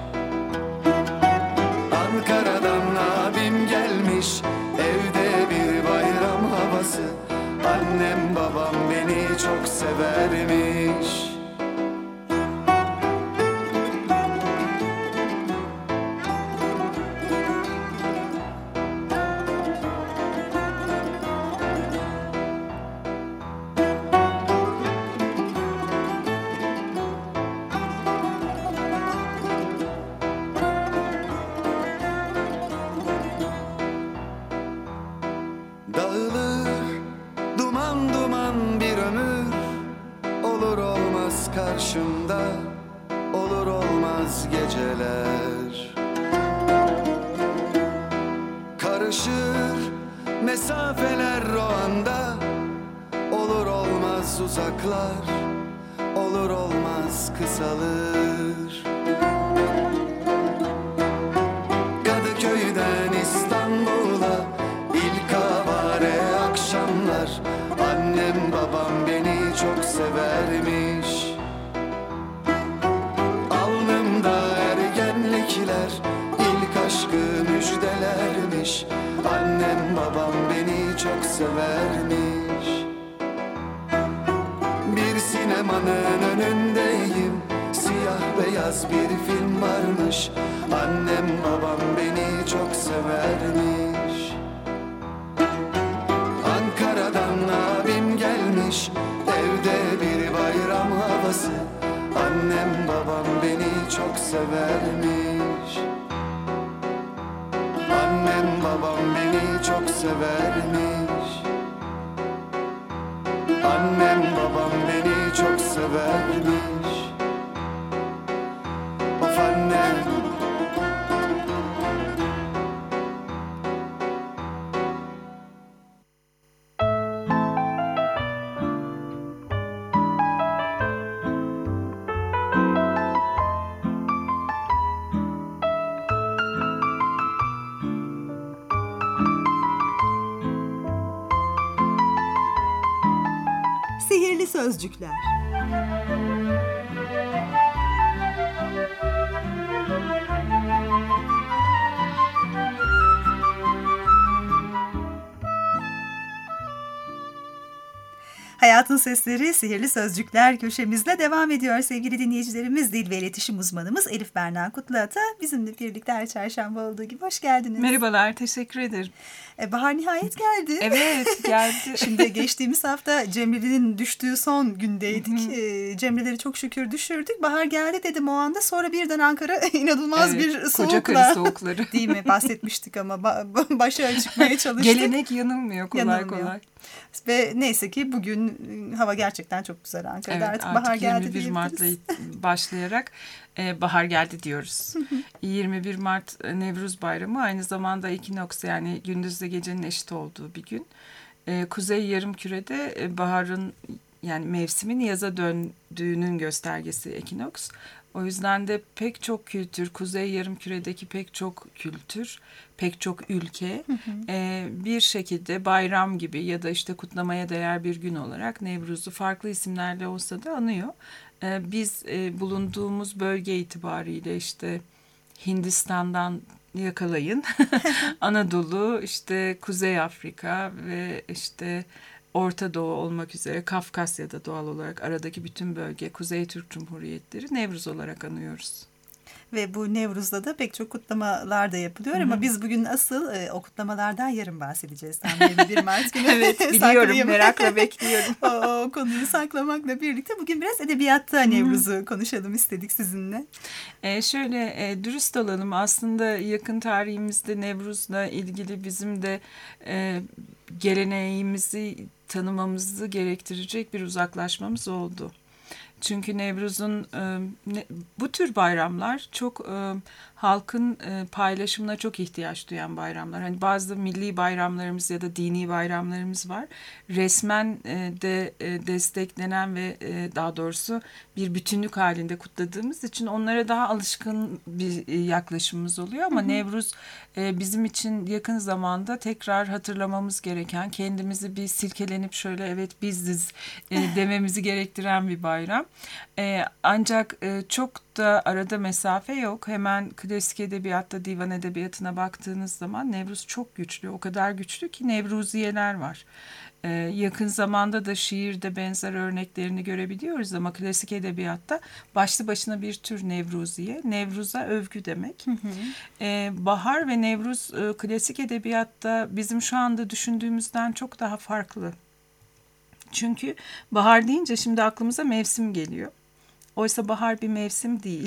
Ankara'dan abim gelmiş, evde bir bayram havası. Annem babam beni çok severmiş. Dağılır duman duman bir ömür, olur olmaz karşımda, olur olmaz geceler. Karışır mesafeler o anda, olur olmaz uzaklar, olur olmaz kısalır. Kadıköy'den İstanbul'a ilk avare akşamlar, annem babam beni çok severmiş. Alnımda ergenlikler, ilk aşkı müjdelermiş. Annem babam beni çok severmiş. Bir sinemanın önündeyim, siyah beyaz bir film varmış. Annem babam beni çok severmiş. Ankara'dan abim gelmiş, evde bir bayram havası. Annem babam beni çok severmiş. Annem babam beni çok severmiş. Annem babam beni çok severmiş. Of annem.
Sihirli Sözcükler. Hayatın Sesleri Sihirli Sözcükler köşemizle devam ediyor sevgili dinleyicilerimiz. Dil ve iletişim uzmanımız Elif Berna Kutluata bizimle birlikte her çarşamba olduğu gibi. Hoş geldiniz.
Merhabalar, teşekkür ederim.
Bahar nihayet geldi.
Evet, geldi.
Şimdi geçtiğimiz hafta Cemre'nin düştüğü son gündeydik. Cemre'leri çok şükür düşürdük. Bahar geldi dedim o anda. Sonra birden Ankara inanılmaz bir soğukla.
Koca karı soğukları.
Değil mi? Bahsetmiştik ama başa çıkmaya çalıştık.
Gelenek yanılmıyor kolay.
Ve neyse ki bugün hava gerçekten çok güzel Ankara'da.
Evet,
artık bahar geldi
21 Mart'la başlayarak bahar geldi diyoruz. 21 Mart Nevruz Bayramı aynı zamanda ekinoks, yani gündüzle gecenin eşit olduğu bir gün. Kuzey Yarımküre'de baharın, yani mevsimin yaza döndüğünün göstergesi ekinoks. O yüzden de pek çok kültür, Kuzey Yarımküre'deki pek çok kültür, pek çok ülke bir şekilde bayram gibi ya da işte kutlamaya değer bir gün olarak Nevruz'u farklı isimlerle olsa da anıyor. Biz bulunduğumuz bölge itibariyle işte Hindistan'dan yakalayın, Anadolu, işte Kuzey Afrika ve işte Orta Doğu olmak üzere Kafkasya'da doğal olarak aradaki bütün bölge Kuzey Türk Cumhuriyetleri Nevruz olarak anıyoruz.
Ve bu Nevruz'da da pek çok kutlamalar da yapılıyor ama biz bugün asıl o kutlamalardan yarın bahsedeceğiz. Tam 21 Mart günü.
Evet, biliyorum, merakla bekliyorum.
O konuyu saklamakla birlikte bugün biraz edebiyatta Nevruz'u konuşalım istedik sizinle.
Şöyle dürüst olalım, aslında yakın tarihimizde Nevruz'la ilgili bizim de geleneğimizi tanımamızı gerektirecek bir uzaklaşmamız oldu. Çünkü Nevruz'un bu tür bayramlar çok halkın paylaşımına çok ihtiyaç duyan bayramlar. Hani bazı milli bayramlarımız ya da dini bayramlarımız var. Resmen de desteklenen ve daha doğrusu bir bütünlük halinde kutladığımız için onlara daha alışkın bir yaklaşımımız oluyor. Ama Nevruz bizim için yakın zamanda tekrar hatırlamamız gereken, kendimizi bir silkelenip şöyle evet biziz dememizi gerektiren bir bayram. Ancak çok da arada mesafe yok. Hemen klasik edebiyatta, divan edebiyatına baktığınız zaman Nevruz çok güçlü. O kadar güçlü ki Nevruziyeler var. Yakın zamanda da şiirde benzer örneklerini görebiliyoruz ama klasik edebiyatta başlı başına bir tür Nevruziye. Nevruz'a övgü demek. Bahar ve Nevruz klasik edebiyatta bizim şu anda düşündüğümüzden çok daha farklı. Çünkü bahar deyince şimdi aklımıza mevsim geliyor. Oysa bahar bir mevsim değil.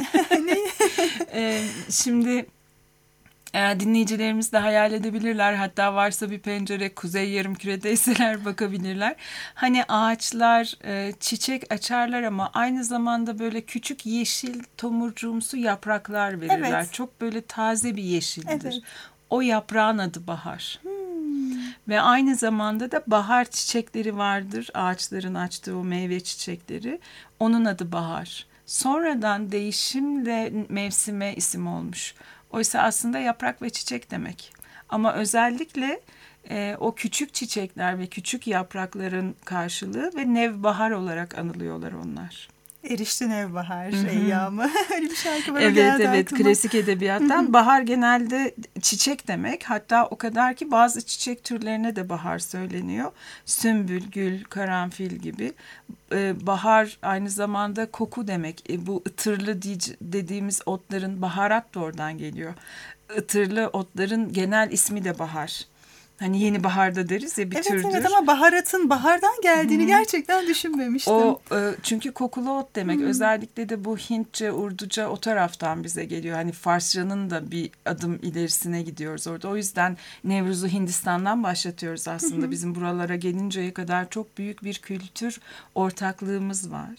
Şimdi dinleyicilerimiz de hayal edebilirler. Hatta varsa bir pencere Kuzey Yarımküre'deyseler bakabilirler. Hani ağaçlar çiçek açarlar ama aynı zamanda böyle küçük yeşil tomurcuğumsu yapraklar verirler.
Evet.
Çok böyle taze bir yeşildir.
Evet.
O yaprağın adı bahar. Ve aynı zamanda da bahar çiçekleri vardır. Ağaçların açtığı o meyve çiçekleri. Onun adı bahar. Sonradan değişimle mevsime isim olmuş. Oysa aslında yaprak ve çiçek demek. Ama özellikle o küçük çiçekler ve küçük yaprakların karşılığı ve nevbahar olarak anılıyorlar onlar.
Erişti nevbahar eyyamı. Öyle bir şarkı var.
Evet, klasik edebiyattan. Bahar genelde çiçek demek. Hatta o kadar ki bazı çiçek türlerine de bahar söyleniyor. Sümbül, gül, karanfil gibi. Bahar aynı zamanda koku demek. Bu ıtırlı dediğimiz otların, baharat da oradan geliyor. Itırlı otların genel ismi de bahar. Hani yeni baharda deriz ya bir türdür.
Evet ama baharatın bahardan geldiğini gerçekten düşünmemiştim.
O çünkü kokulu ot demek. Özellikle de bu Hintçe, Urduca o taraftan bize geliyor. Hani Farsçanın da bir adım ilerisine gidiyoruz orada. O yüzden Nevruz'u Hindistan'dan başlatıyoruz aslında. Bizim buralara gelinceye kadar çok büyük bir kültür ortaklığımız var.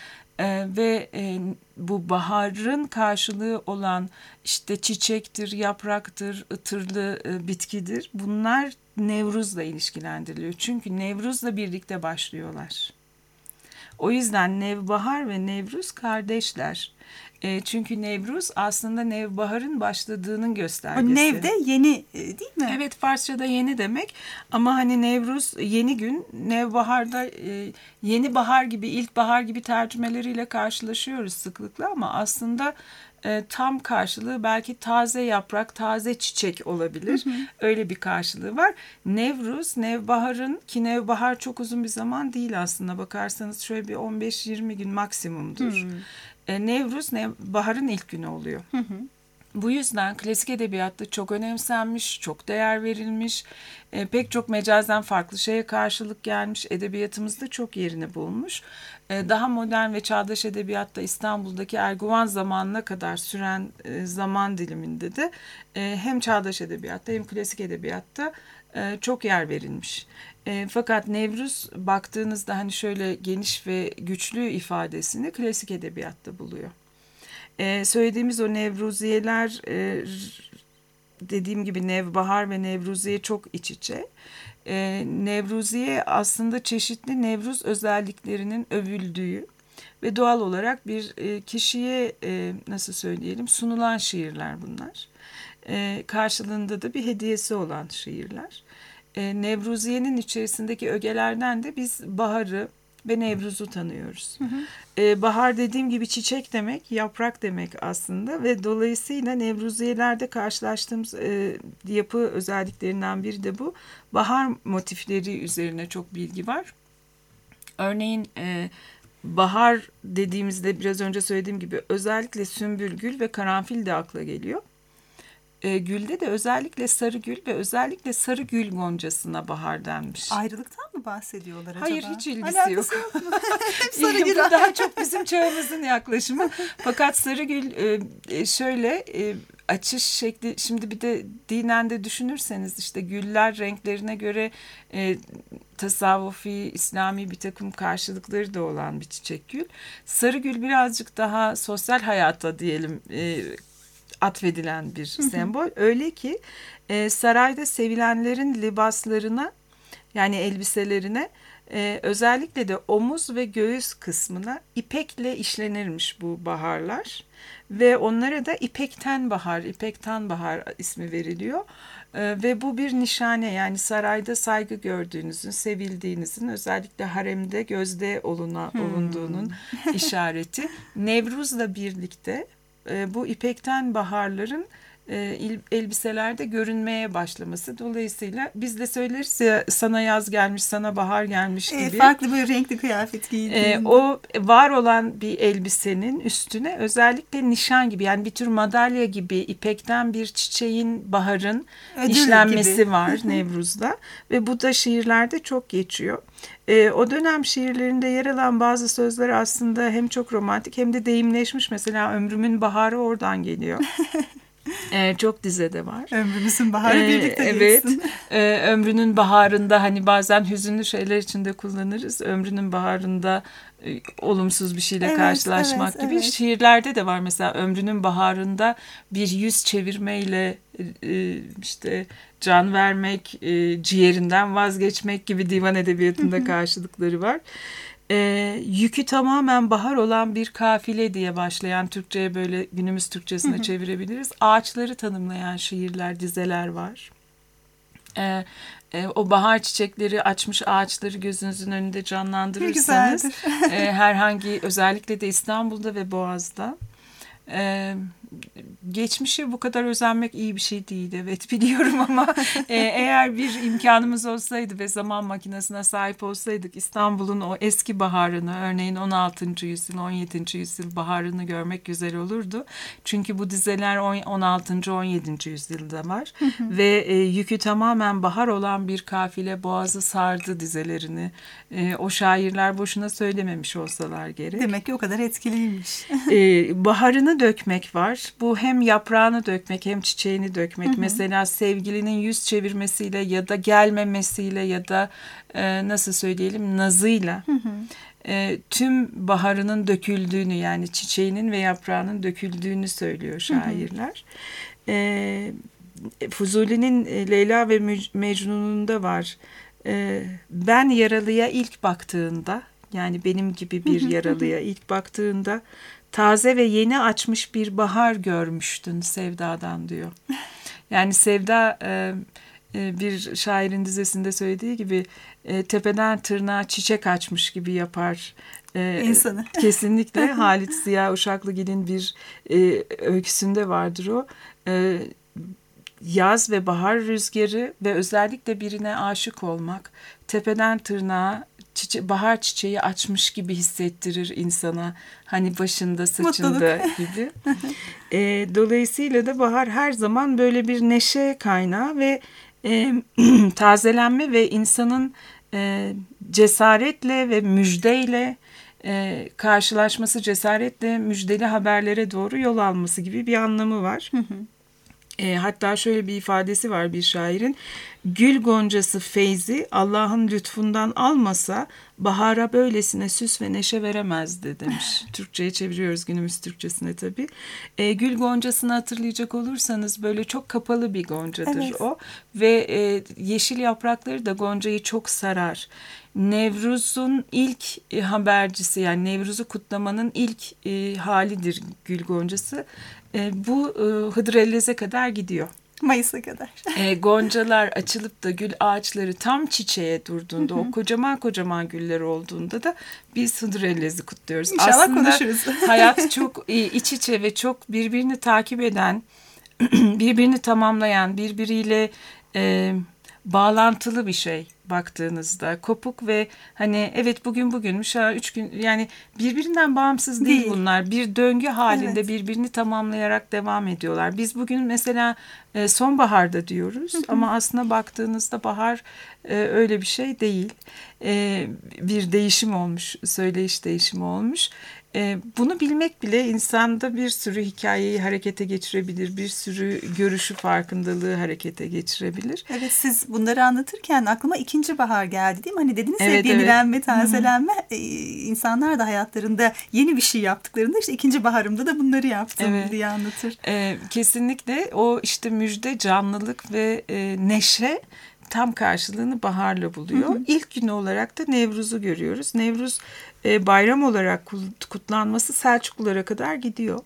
Ve bu baharın karşılığı olan işte çiçektir, yapraktır, ıtırlı bitkidir. Bunlar Nevruz'la ilişkilendiriliyor. Çünkü Nevruz'la birlikte başlıyorlar. O yüzden Nevbahar ve Nevruz kardeşler. Çünkü Nevruz aslında Nevbahar'ın başladığının göstergesi.
O nev de yeni değil mi?
Evet, Farsça'da yeni demek ama hani Nevruz yeni gün, Nevbahar'da yeni bahar gibi, ilkbahar gibi tercümeleriyle karşılaşıyoruz sıklıkla ama aslında tam karşılığı belki taze yaprak, taze çiçek olabilir. Öyle bir karşılığı var. Nevruz, Nevbahar'ın ki Nevbahar çok uzun bir zaman değil aslında bakarsanız şöyle bir 15-20 gün maksimumdur. Nevruz, Nevbahar'ın ilk günü oluyor. Bu yüzden klasik edebiyatta çok önemsenmiş, çok değer verilmiş, pek çok mecazen farklı şeye karşılık gelmiş, edebiyatımızda çok yerini bulmuş. Daha modern ve çağdaş edebiyatta İstanbul'daki Erguvan zamanına kadar süren zaman diliminde de hem çağdaş edebiyatta hem klasik edebiyatta çok yer verilmiş. Fakat Nevruz baktığınızda hani şöyle geniş ve güçlü ifadesini klasik edebiyatta buluyor. Söylediğimiz o Nevruziyeler dediğim gibi Nevbahar ve Nevruziye çok iç içe. Nevruziye aslında çeşitli Nevruz özelliklerinin övüldüğü ve doğal olarak bir kişiye nasıl söyleyelim sunulan şiirler bunlar. Karşılığında da bir hediyesi olan şiirler. Nevruziye'nin içerisindeki ögelerden de biz baharı ve Nevruz'u tanıyoruz. Bahar dediğim gibi çiçek demek, yaprak demek aslında ve dolayısıyla Nevruziyelerde karşılaştığımız yapı özelliklerinden biri de bu. Bahar motifleri üzerine çok bilgi var. Örneğin bahar dediğimizde biraz önce söylediğim gibi özellikle sümbül, gül ve karanfil de akla geliyor. Gülde de özellikle sarı gül ve özellikle sarı gül goncasına bahar denmiş.
Ayrılıktan mı bahsediyorlar acaba?
Hayır, hiç ilgisi
Alakası
yok.
Hep sarı gül.
Bu daha çok bizim çağımızın yaklaşımı. Fakat sarı gül şöyle açış şekli, şimdi bir de dinen de düşünürseniz işte güller renklerine göre tasavvufi, İslami bir takım karşılıkları da olan bir çiçek gül. Sarı gül birazcık daha sosyal hayata diyelim atfedilen bir sembol. Öyle ki sarayda sevilenlerin libaslarına yani elbiselerine özellikle de omuz ve göğüs kısmına ipekle işlenirmiş bu baharlar. Ve onlara da ipekten bahar ismi veriliyor. Ve bu bir nişane yani sarayda saygı gördüğünüzün, sevildiğinizin özellikle haremde gözde olunduğunun işareti. Nevruz'la birlikte bu ipekten baharların elbiselerde görünmeye başlaması. Dolayısıyla biz de söyleriz ya sana yaz gelmiş, sana bahar gelmiş gibi.
Farklı böyle renkli kıyafet giydiğinde.
O var olan bir elbisenin üstüne özellikle nişan gibi yani bir tür madalya gibi ipekten bir çiçeğin baharın
Ödül
işlenmesi
gibi.
var Nevruz'da ve bu da şiirlerde çok geçiyor. O dönem şiirlerinde yer alan bazı sözler aslında hem çok romantik hem de deyimleşmiş. Mesela ömrümün baharı oradan geliyor. Çok dizede var.
Ömrümüzün baharı birlikte geçsin.
Evet. Ömrünün baharında hani bazen hüzünlü şeyler içinde kullanırız. Ömrünün baharında olumsuz bir şeyle karşılaşmak gibi.
Evet.
Şiirlerde de var mesela ömrünün baharında bir yüz çevirmeyle işte can vermek, ciğerinden vazgeçmek gibi divan edebiyatında karşılıkları var. Yükü tamamen bahar olan bir kafile diye başlayan Türkçe'ye böyle günümüz Türkçesine çevirebiliriz. Ağaçları tanımlayan şiirler, dizeler var. O bahar çiçekleri açmış ağaçları gözünüzün önünde canlandırırsanız herhangi özellikle de İstanbul'da ve Boğaz'da geçmişe bu kadar özenmek iyi bir şey değil, evet biliyorum ama eğer bir imkanımız olsaydı ve zaman makinesine sahip olsaydık İstanbul'un o eski baharını örneğin 16. yüzyıl 17. yüzyıl baharını görmek güzel olurdu. Çünkü bu dizeler 16. 17. yüzyılda var ve yükü tamamen bahar olan bir kafile Boğaz'ı sardı dizelerini. O şairler boşuna söylememiş olsalar gerek.
Demek ki o kadar etkiliymiş.
Baharını dökmek var. Bu hem yaprağını dökmek hem çiçeğini dökmek. Mesela sevgilinin yüz çevirmesiyle ya da gelmemesiyle ya da nasıl söyleyelim nazıyla tüm baharının döküldüğünü yani çiçeğinin ve yaprağının döküldüğünü söylüyor şairler. Fuzuli'nin Leyla ve Mecnun'unda var. Ben yaralıya ilk baktığında yani benim gibi bir yaralıya ilk baktığında taze ve yeni açmış bir bahar görmüştün sevdadan diyor. Yani sevda bir şairin dizesinde söylediği gibi tepeden tırnağa çiçek açmış gibi yapar
insanı.
Kesinlikle Halit Ziya Uşaklıgil'in bir öyküsünde vardır o. Yaz ve bahar rüzgarı ve özellikle birine aşık olmak tepeden tırnağa bahar çiçeği açmış gibi hissettirir insana. Hani başında, saçında gibi. Dolayısıyla da bahar her zaman böyle bir neşe kaynağı ve tazelenme ve insanın cesaretle ve müjdeyle karşılaşması, cesaretle müjdeli haberlere doğru yol alması gibi bir anlamı var. Hatta şöyle bir ifadesi var bir şairin. Gül goncası feyzi Allah'ın lütfundan almasa bahara böylesine süs ve neşe veremezdi demiş. Türkçe'ye çeviriyoruz günümüz Türkçesine tabii. Gül goncasını hatırlayacak olursanız böyle çok kapalı bir goncadır
Evet.
o. Ve yeşil yaprakları da goncayı çok sarar. Nevruz'un ilk habercisi, yani Nevruz'u kutlamanın ilk halidir gül goncası. Bu Hıdrellez'e kadar gidiyor.
Mayıs'a kadar.
Goncalar açılıp da gül ağaçları tam çiçeğe durduğunda, o kocaman kocaman güller olduğunda da biz Hıdrellez'i kutluyoruz.
İnşallah
Aslında
konuşuruz.
hayat çok iç içe ve çok birbirini takip eden, birbirini tamamlayan, birbiriyle bağlantılı bir şey baktığınızda. Kopuk ve hani evet bugünmüş, 3 gün, yani birbirinden bağımsız değil bunlar. Bir döngü halinde
Evet.
birbirini tamamlayarak devam ediyorlar. Biz bugün mesela sonbaharda diyoruz ama aslında baktığınızda bahar öyle bir şey değil. Bir değişim olmuş, söyleyiş değişimi olmuş. Bunu bilmek bile insanda bir sürü hikayeyi harekete geçirebilir, bir sürü görüşü, farkındalığı harekete geçirebilir.
Evet, siz bunları anlatırken aklıma ikinci bahar geldi değil mi? Hani dediniz ya,
Evet,
yenilenme, tazelenme. İnsanlar da hayatlarında yeni bir şey yaptıklarında işte ikinci baharımda da bunları yaptım diye anlatır.
Kesinlikle o işte müjde, canlılık ve neşe tam karşılığını baharla buluyor. İlk günü olarak da Nevruz'u görüyoruz. Nevruz bayram olarak kutlanması Selçuklulara kadar gidiyor.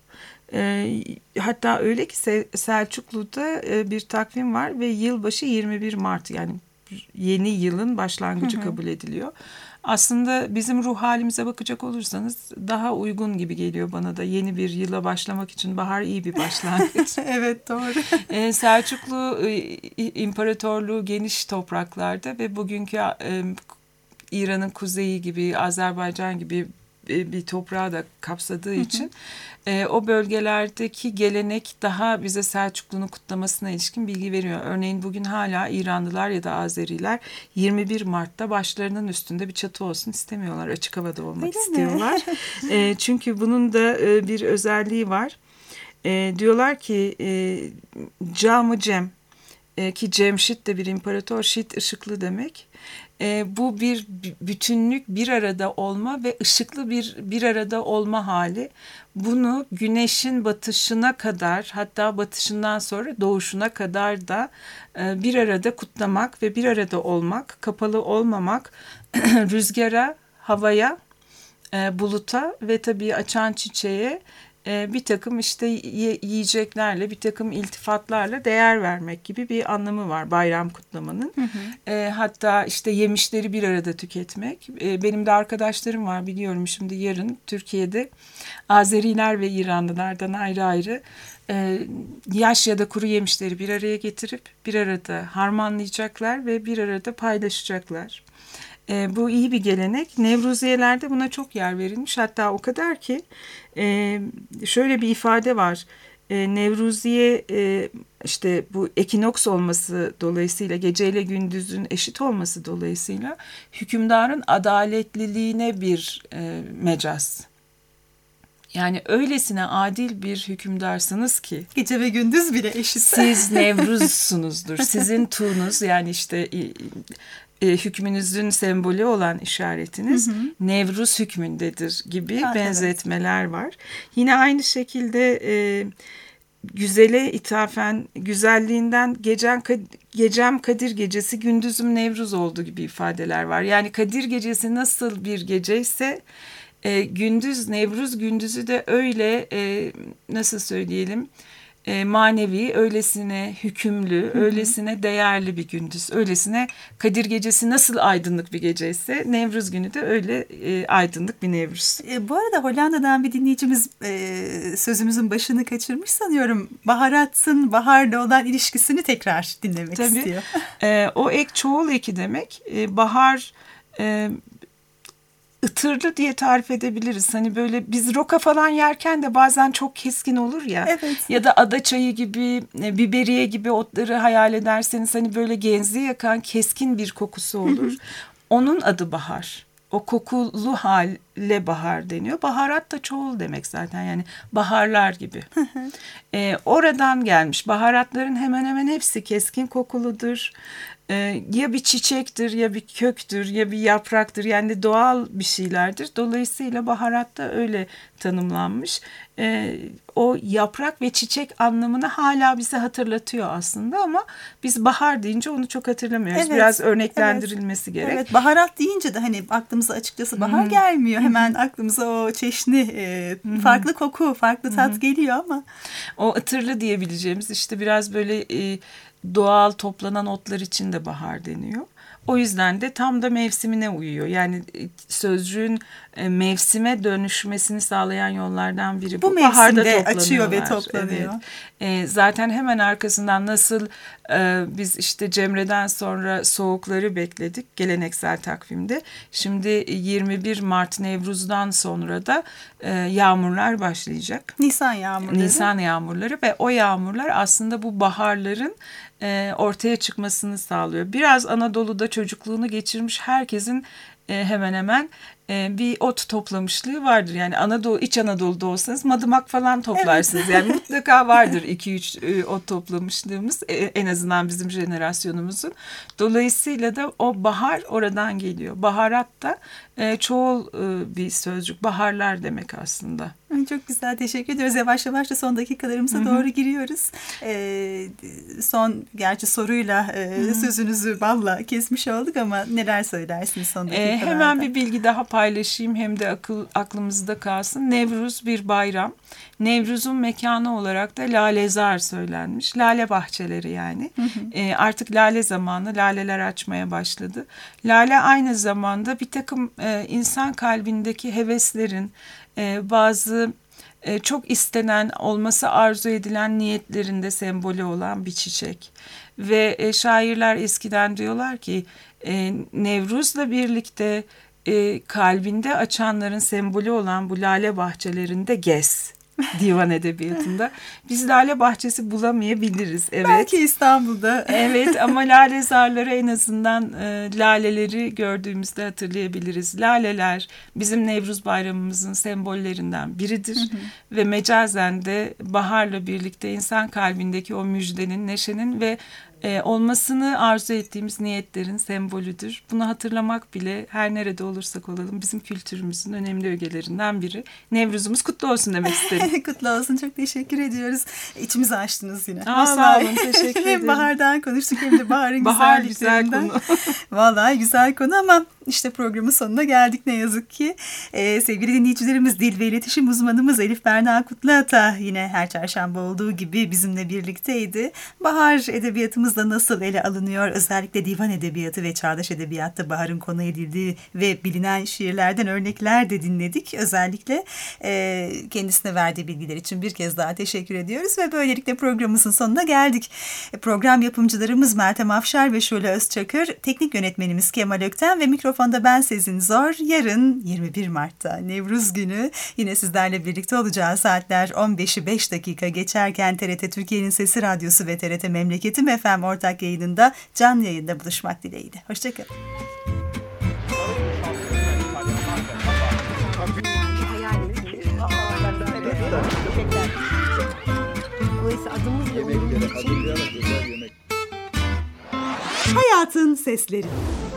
Hatta öyle ki Selçuklu'da bir takvim var ve yılbaşı 21 Mart, yani yeni yılın başlangıcı kabul ediliyor. Aslında bizim ruh halimize bakacak olursanız daha uygun gibi geliyor bana da. Yeni bir yıla başlamak için bahar iyi bir başlangıç.
Evet, doğru.
Selçuklu İmparatorluğu geniş topraklarda ve bugünkü İran'ın kuzeyi gibi, Azerbaycan gibi bir toprağı da kapsadığı için o bölgelerdeki gelenek daha bize Selçuklu'nun kutlamasına ilişkin bilgi veriyor. Örneğin bugün hala İranlılar ya da Azeriler 21 Mart'ta başlarının üstünde bir çatı olsun istemiyorlar. Açık havada olmak istiyorlar. Çünkü bunun da bir özelliği var. Diyorlar ki Camı Cem, ki Cemşit de bir imparator, şit ışıklı demek. Bu bir bütünlük, bir arada olma ve ışıklı bir arada olma hali. Bunu güneşin batışına kadar, hatta batışından sonra doğuşuna kadar da bir arada kutlamak ve bir arada olmak, kapalı olmamak, rüzgara, havaya, buluta ve tabii açan çiçeğe bir takım işte yiyeceklerle, bir takım iltifatlarla değer vermek gibi bir anlamı var bayram kutlamanın. Hatta işte yemişleri bir arada tüketmek. Benim de arkadaşlarım var, biliyorum şimdi yarın Türkiye'de Azeriler ve İranlılardan ayrı ayrı yaş ya da kuru yemişleri bir araya getirip bir arada harmanlayacaklar ve bir arada paylaşacaklar. Bu iyi bir gelenek. Nevruziyelerde buna çok yer verilmiş. Hatta o kadar ki şöyle bir ifade var. Nevruziye işte bu ekinoks olması dolayısıyla, geceyle gündüzün eşit olması dolayısıyla hükümdarın adaletliliğine bir mecaz. Yani öylesine adil bir hükümdarsınız ki
Gece ve gündüz bile eşit.
siz Nevruz'sunuzdur. Sizin tuğunuz, yani işte hükmünüzün sembolü olan işaretiniz Nevruz hükmündedir gibi benzetmeler var. Yine aynı şekilde güzele ithafen güzelliğinden gecem Kadir gecesi, gündüzüm Nevruz oldu gibi ifadeler var. Yani Kadir gecesi nasıl bir geceyse gündüz, Nevruz gündüzü de öyle, nasıl söyleyelim, manevi, öylesine hükümlü, öylesine değerli bir gündüz. Öylesine Kadir gecesi nasıl aydınlık bir geceyse Nevruz günü de öyle aydınlık bir Nevruz.
Bu arada Hollanda'dan bir dinleyicimiz sözümüzün başını kaçırmış sanıyorum. Baharatın baharla olan ilişkisini tekrar dinlemek istiyor.
O ek çoğul eki demek. Bahar ıtırlı diye tarif edebiliriz. Hani böyle biz roka falan yerken de bazen çok keskin olur ya.
Evet.
Ya da adaçayı gibi, biberiye gibi otları hayal ederseniz hani böyle genzi yakan keskin bir kokusu olur. Onun adı bahar. o kokulu hale bahar deniyor. Baharat da çoğul demek zaten, yani baharlar gibi. Oradan gelmiş. Baharatların hemen hemen hepsi keskin kokuludur. Ya bir çiçektir, ya bir köktür, ya bir yapraktır. Yani doğal bir şeylerdir. Dolayısıyla baharat da öyle tanımlanmış. O yaprak ve çiçek anlamını hala bize hatırlatıyor aslında, ama biz bahar deyince onu çok hatırlamıyoruz.
Evet,
biraz örneklendirilmesi gerek.
Evet, baharat deyince de hani aklımıza açıkçası bahar gelmiyor. Hemen aklımıza o çeşni, farklı koku, farklı tat geliyor ama.
O ıtırlı diyebileceğimiz işte biraz böyle doğal toplanan otlar için de bahar deniyor. O yüzden de tam da mevsimine uyuyor. Yani sözcüğün mevsime dönüşmesini sağlayan yollardan biri bu.
Bu
Baharda
mevsimde açıyor ve toplanıyor.
Evet. Zaten hemen arkasından nasıl biz işte Cemre'den sonra soğukları bekledik geleneksel takvimde. Şimdi 21 Mart Nevruz'dan sonra da yağmurlar başlayacak. Nisan yağmurları ve o yağmurlar aslında bu baharların ortaya çıkmasını sağlıyor. Biraz Anadolu'da çocukluğunu geçirmiş herkesin hemen hemen bir ot toplamışlığı vardır. Yani İç Anadolu'da olsanız madımak falan toplarsınız. Evet. Yani mutlaka vardır 2-3 ot toplamışlığımız, en azından bizim jenerasyonumuzun. Dolayısıyla da o bahar oradan geliyor. Baharat da çoğul bir sözcük. Baharlar demek aslında.
Çok güzel, teşekkür ediyoruz. Yavaş yavaş da son dakikalarımıza doğru giriyoruz. Son gerçi soruyla sözünüzü balla kesmiş olduk ama neler söylersiniz son dakikalarda?
Hemen bir bilgi daha paylaşayım, hem de aklımızda kalsın. Nevruz bir bayram. Nevruz'un mekanı olarak da lalezar söylenmiş. Lale bahçeleri yani. Artık lale zamanı, laleler açmaya başladı. Lale aynı zamanda bir takım insan kalbindeki heveslerin, bazı çok istenen, olması arzu edilen niyetlerinde sembolü olan bir çiçek. Ve şairler eskiden diyorlar ki Nevruz'la birlikte kalbinde açanların sembolü olan bu lale bahçelerinde gez. Divan edebiyatında. Biz lale bahçesi bulamayabiliriz. Evet.
Belki İstanbul'da.
Evet, ama lalezarları en azından laleleri gördüğümüzde hatırlayabiliriz. Laleler bizim Nevruz bayramımızın sembollerinden biridir. Ve mecazen de baharla birlikte insan kalbindeki o müjdenin, neşenin ve olmasını arzu ettiğimiz niyetlerin sembolüdür. Bunu hatırlamak bile her nerede olursak olalım bizim kültürümüzün önemli ögelerinden biri. Nevruzumuz kutlu olsun demek isterim.
Kutlu olsun. Çok teşekkür ediyoruz. İçimizi açtınız yine.
Sağ olun. Teşekkür ederim.
Hem bahardan konuştuk hem de baharın
Bahar
güzelliklerinden.
güzel konu.
Vallahi güzel konu ama işte programın sonuna geldik ne yazık ki. Sevgili dinleyicilerimiz, dil ve iletişim uzmanımız Elif Berna Kutluata yine her çarşamba olduğu gibi bizimle birlikteydi. Bahar edebiyatımızda nasıl ele alınıyor? Özellikle divan edebiyatı ve çağdaş edebiyatta baharın konu edildiği ve bilinen şiirlerden örnekler de dinledik. Özellikle kendisine verdiği bilgiler için bir kez daha teşekkür ediyoruz ve böylelikle programımızın sonuna geldik. Program yapımcılarımız Meltem Afşar ve Şule Özçakır, teknik yönetmenimiz Kemal Ökten ve mikrofonda ben Sezin Zor. Yarın 21 Mart'ta Nevruz günü yine sizlerle birlikte olacağız. Saatler 15'i 5 dakika geçerken TRT Türkiye'nin Sesi Radyosu ve TRT Memleketim FM ortak yayınında canlı yayında buluşmak dileğiyle. Hoşçakalın.
Dolayısıyla adımız bile onun için.
Hayatın sesleri.